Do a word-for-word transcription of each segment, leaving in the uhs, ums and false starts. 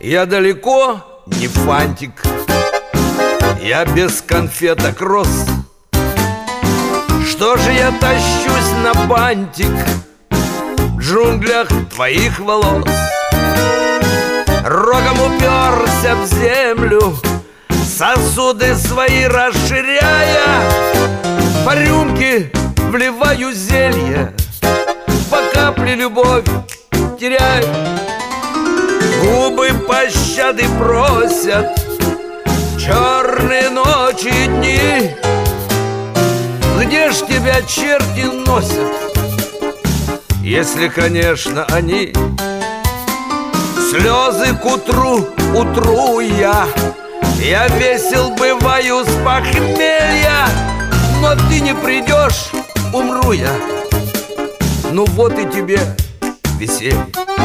Я далеко не фантик, я без конфеток рос. Что же я тащусь на бантик в джунглях твоих волос? Рогом уперся в землю, сосуды свои расширяя, по рюмке вливаю зелье, по капле любовь теряю. Губы пощады просят, черные ночи и дни. Где ж тебя черти носят, если, конечно, они? Слезы к утру утру я, я весел бываю с похмелья, но ты не придешь, умру я. Ну вот и тебе веселье.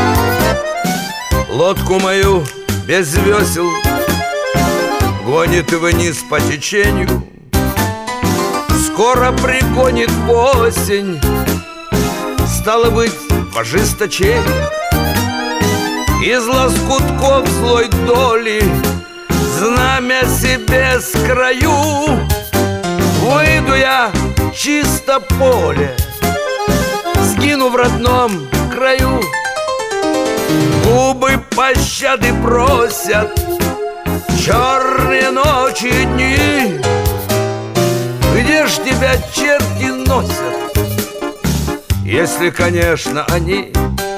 Лодку мою без весел гонит вниз по течению, скоро пригонит в осень, стало быть, в ожесточении. Из лоскутков злой доли знамя себе скрою, выйду я чисто поле, сгину в родном краю. Губы пощады просят, черные ночи и дни. Где ж тебя черти носят, если, конечно, они?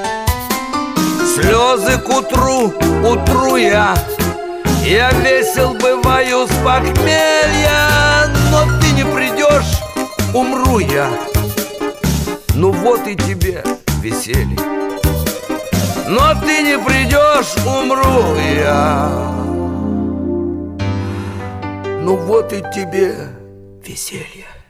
Слезы к утру утру я, я весел бываю с похмелья, но ты не придешь, умру я. Ну вот и тебе веселье. Но ты не придешь, умру я. Ну вот и тебе веселье.